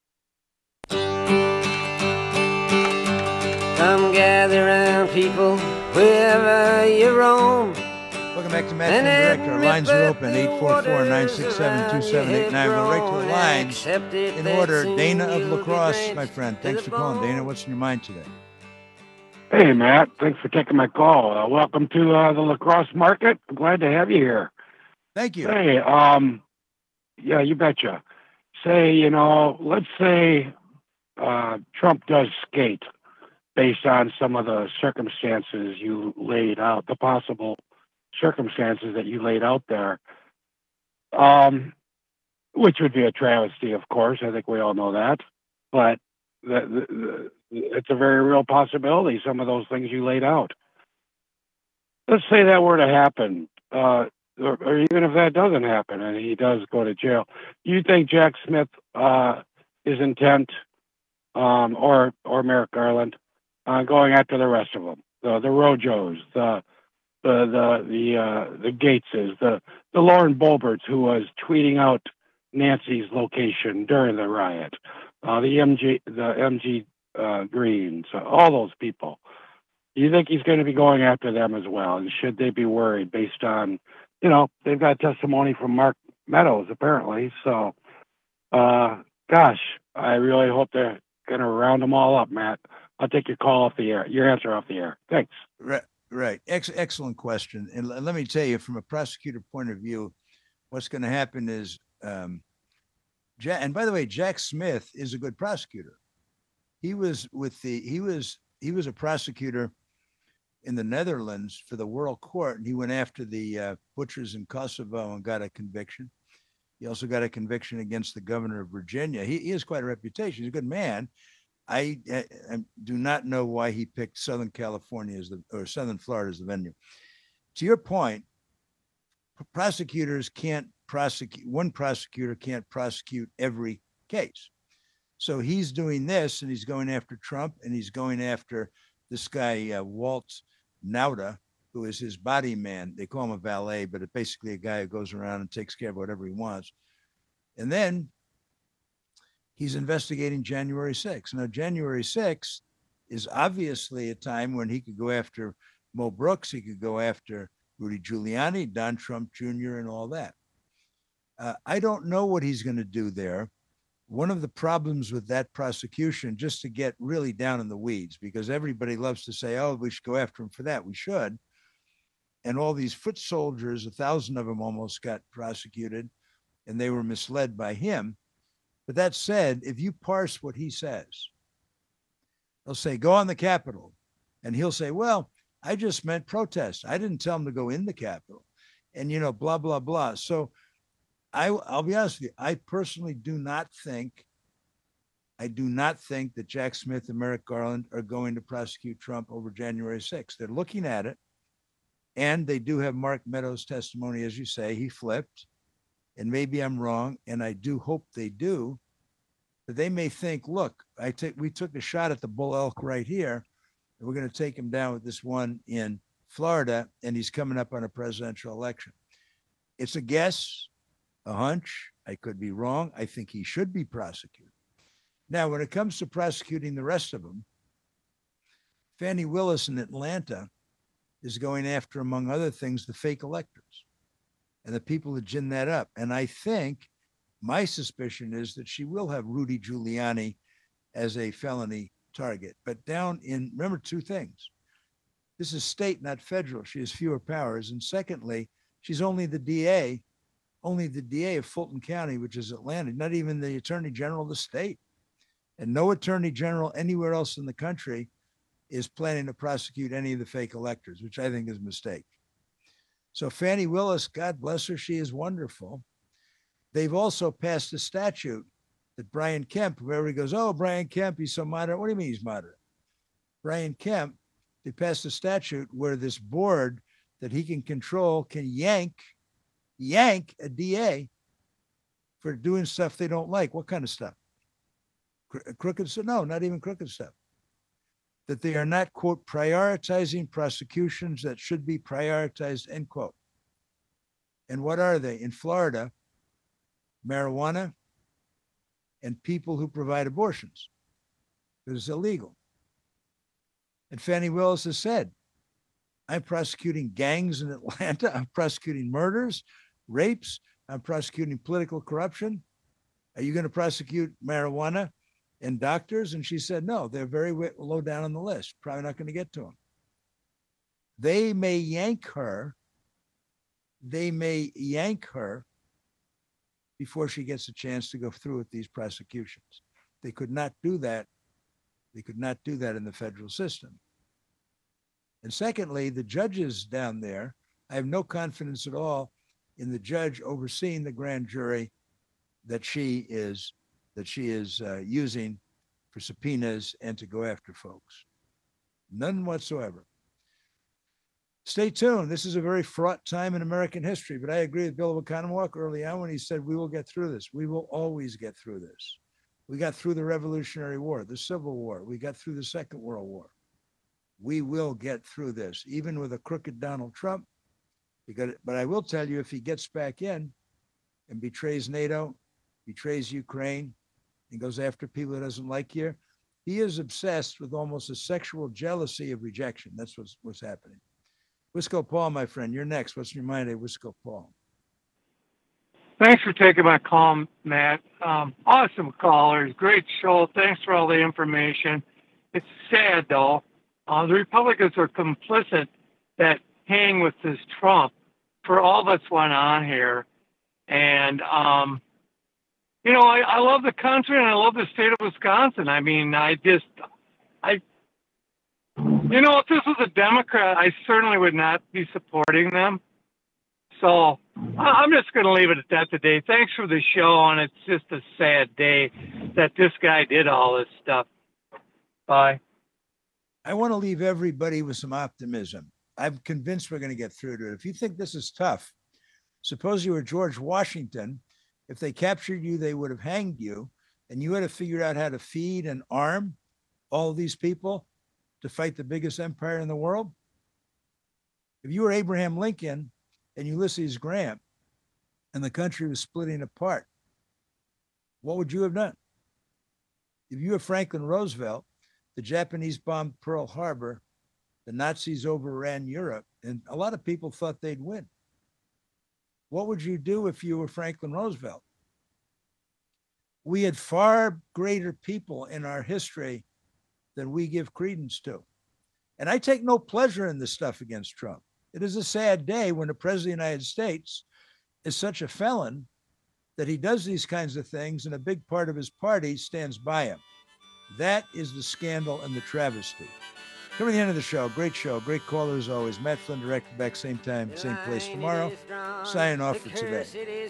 Come gather round, people, wherever you roam. Welcome back to Matt Flynn Direct. Our lines are open, 844-967-2789. We'll right to the lines in order. Dana of La Crosse, my friend. Thanks for calling. Dana, what's in your mind today? Hey, Matt. Thanks for taking my call. Welcome to the La Crosse market. I'm glad to have you here. Thank you. Hey, yeah, you betcha. Say, let's say Trump does skate based on some of the circumstances you laid out, the possible circumstances that you laid out there, which would be a travesty, of course. I think we all know that. But it's a very real possibility, some of those things you laid out. Let's say that were to happen, or even if that doesn't happen and he does go to jail. Do you think Jack Smith is intent, or Merrick Garland, going after the rest of them, the Rojos, the Gateses, the Lauren Boeberts, who was tweeting out Nancy's location during the riot, the MG Greens, all those people. Do you think he's going to be going after them as well? And should they be worried based on, they've got testimony from Mark Meadows apparently. So, gosh, I really hope they're going to round them all up, Matt. I'll take your call off the air, your answer off the air. Thanks. Right. Excellent question. And let me tell you, from a prosecutor point of view, what's going to happen is, and by the way, Jack Smith is a good prosecutor. He was a prosecutor in the Netherlands for the World Court, and he went after the butchers in Kosovo and got a conviction. He also got a conviction against the governor of Virginia. He has quite a reputation. He's a good man. I do not know why he picked Southern California or Southern Florida as the venue. To your point, prosecutors can't prosecute. One prosecutor can't prosecute every case. So he's doing this, and he's going after Trump, and he's going after this guy, Walt Nauta, who is his body man. They call him a valet, but it's basically a guy who goes around and takes care of whatever he wants. And then he's investigating January 6th. Now, January 6th is obviously a time when he could go after Mo Brooks. He could go after Rudy Giuliani, Don Trump Jr., and all that. I don't know what he's going to do there. One of the problems with that prosecution, just to get really down in the weeds, because everybody loves to say, oh, we should go after him for that. We should. And all these foot soldiers, 1,000 of them almost got prosecuted, and they were misled by him. But that said, if you parse what he says, they'll say, go on the Capitol. And he'll say, well, I just meant protest. I didn't tell him to go in the Capitol. And, blah, blah, blah. So I'll be honest with you. I personally do not think that Jack Smith and Merrick Garland are going to prosecute Trump over January 6th. They're looking at it. And they do have Mark Meadows' testimony, as you say. He flipped. And maybe I'm wrong, and I do hope they do. But they may think, look, we took a shot at the bull elk right here. And we're going to take him down with this one in Florida, and he's coming up on a presidential election. It's a guess, a hunch. I could be wrong. I think he should be prosecuted. Now, when it comes to prosecuting the rest of them, Fani Willis in Atlanta is going after, among other things, the fake electors and the people that gin that up. And I think my suspicion is that she will have Rudy Giuliani as a felony target. But remember two things. This is state, not federal. She has fewer powers. And secondly, she's only the DA of Fulton County, which is Atlanta, not even the attorney general of the state. And no attorney general anywhere else in the country is planning to prosecute any of the fake electors, which I think is a mistake. So Fani Willis, God bless her, she is wonderful. They've also passed a statute that Brian Kemp, whoever he goes, oh, Brian Kemp, he's so moderate. What do you mean he's moderate? Brian Kemp, they passed a statute where this board that he can control can yank a DA for doing stuff they don't like. What kind of stuff? Crooked stuff? No, not even crooked stuff. That they are not, quote, prioritizing prosecutions that should be prioritized, end quote. And what are they? In Florida, marijuana and people who provide abortions. It is illegal. And Fani Willis has said, I'm prosecuting gangs in Atlanta. I'm prosecuting murders, rapes. I'm prosecuting political corruption. Are you going to prosecute marijuana and doctors? And she said, no, they're very low down on the list. Probably not going to get to them. They may yank her. Before she gets a chance to go through with these prosecutions. They could not do that. They could not do that in the federal system. And secondly, the judges down there, I have no confidence at all in the judge overseeing the grand jury that she is using for subpoenas and to go after folks. None whatsoever. Stay tuned. This is a very fraught time in American history, but I agree with Bill Oconomowoc early on when he said, we will get through this. We will always get through this. We got through the Revolutionary War, the Civil War. We got through the Second World War. We will get through this, even with a crooked Donald Trump. But I will tell you, if he gets back in and betrays NATO, betrays Ukraine, and goes after people that doesn't like here, he is obsessed with almost a sexual jealousy of rejection. That's what's happening. Wisco Paul, my friend, you're next. What's your mind, Wisco Paul? Thanks for taking my call, Matt. Awesome callers. Great show. Thanks for all the information. It's sad, though. The Republicans are complicit that hang with this Trump for all that's went on here. And, I love the country and I love the state of Wisconsin. I mean, if this was a Democrat, I certainly would not be supporting them. So I'm just going to leave it at that today. Thanks for the show, and it's just a sad day that this guy did all this stuff. Bye. I want to leave everybody with some optimism. I'm convinced we're going to get through to it. If you think this is tough, suppose you were George Washington. If they captured you, they would have hanged you, and you had to figure out how to feed and arm all of these people to fight the biggest empire in the world. If you were Abraham Lincoln and Ulysses Grant and the country was splitting apart, what would you have done? If you were Franklin Roosevelt, the Japanese bombed Pearl Harbor, the Nazis overran Europe, and a lot of people thought they'd win. What would you do if you were Franklin Roosevelt? We had far greater people in our history than we give credence to. And I take no pleasure in this stuff against Trump. It is a sad day when the president of the United States is such a felon that he does these kinds of things and a big part of his party stands by him. That is the scandal and the travesty. Coming to the end of the show, great caller as always. Matt Flynn, director, back same time, same place tomorrow. Signing off for today.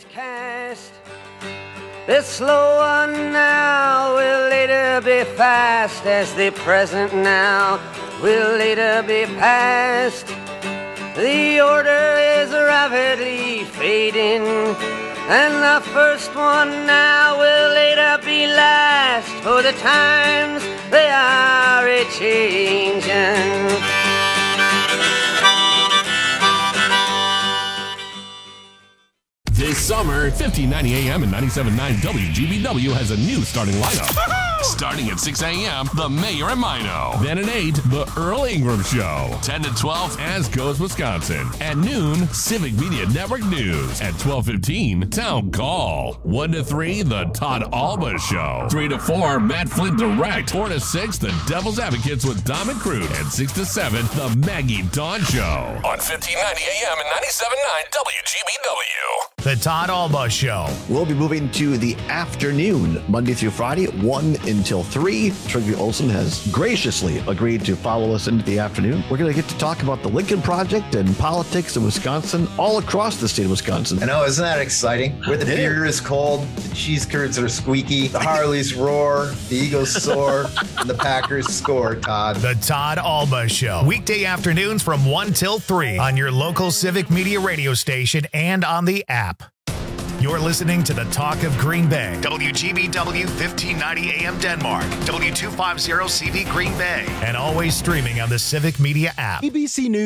The slow one now will later be fast, as the present now will later be past. The order is rapidly fading, and the first one now will later be last, for the times they are be changing. This summer, 1590 AM and 97.9 WGBW has a new starting lineup. Starting at 6 a.m., The Mayor and Mino. Then at 8, The Earl Ingram Show. 10 to 12, As Goes Wisconsin. At noon, Civic Media Network News. At 12:15, Town Call. 1 to 3, The Todd Alba Show. 3 to 4, Matt Flint Direct. 4 to 6, The Devil's Advocates with Dom and Crude. And 6 to 7, The Maggie Dawn Show. On 1590 AM and 97.9 WGBW. The Todd Alba Show. We'll be moving to the afternoon, Monday through Friday, 1 until 3. Trigger Olson has graciously agreed to follow us into the afternoon. We're going to get to talk about the Lincoln Project and politics in Wisconsin, all across the state of Wisconsin. I know, isn't that exciting? Where the beer is cold, the cheese curds are squeaky, the Harleys roar, the Eagles soar, and the Packers score, Todd. The Todd Alba Show. Weekday afternoons from 1 till 3 on your local Civic Media radio station and on the app. You're listening to the Talk of Green Bay. WGBW 1590 AM Denmark. W250 CV Green Bay. And always streaming on the Civic Media app. ABC News.